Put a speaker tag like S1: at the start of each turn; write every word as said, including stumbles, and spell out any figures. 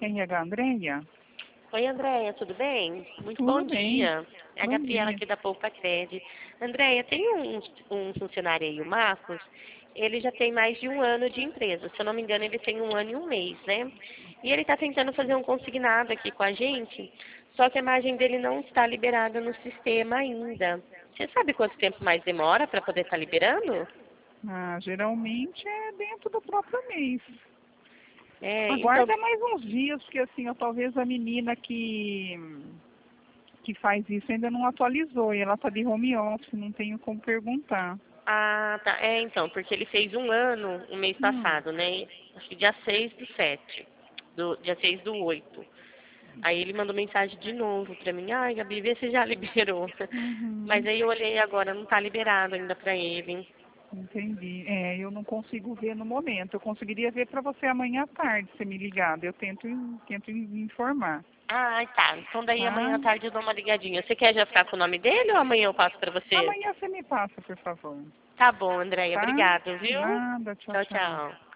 S1: R H Andréia?
S2: Oi, Andréia, tudo bem? Muito
S1: Tudo
S2: bom
S1: bem.
S2: dia. É a
S1: Bom
S2: Gabriela
S1: dia.
S2: aqui da Poupa Cred. Andréia, tem um, um funcionário aí, o Marcos, ele já tem mais de um ano de empresa. Se eu não me engano, ele tem um ano e um mês, né? E ele está tentando fazer um consignado aqui com a gente, só que a imagem dele não está liberada no sistema ainda. Você sabe quanto tempo mais demora para poder estar liberando?
S1: Ah, geralmente é dentro do próprio mês.
S2: É, então,
S1: Aguarda mais uns dias, porque assim, ó, talvez a menina que, que faz isso ainda não atualizou, e ela está de home office, não tenho como perguntar.
S2: ah, tá. É, então, porque ele fez um ano o mês
S1: Hum,
S2: passado, né? Acho que dia seis do sete, do, dia seis do oito. Aí ele mandou mensagem de novo pra mim, ai, Gabi, vê se já liberou. Mas
S1: uhum,
S2: aí eu olhei agora, não tá liberado ainda pra ele.
S1: entendi. É, eu não consigo ver no momento. Eu conseguiria ver para você amanhã à tarde, se me ligar. Eu tento, tento informar,
S2: Ah, tá. Então daí
S1: tá?
S2: amanhã à tarde eu dou uma ligadinha. Você quer já ficar com o nome dele ou amanhã eu passo pra você?
S1: Amanhã você me passa, por favor.
S2: Tá bom, Andréia.
S1: Tá?
S2: Obrigada, viu?
S1: Nada, tchau,
S2: Tchau,
S1: tchau.
S2: tchau.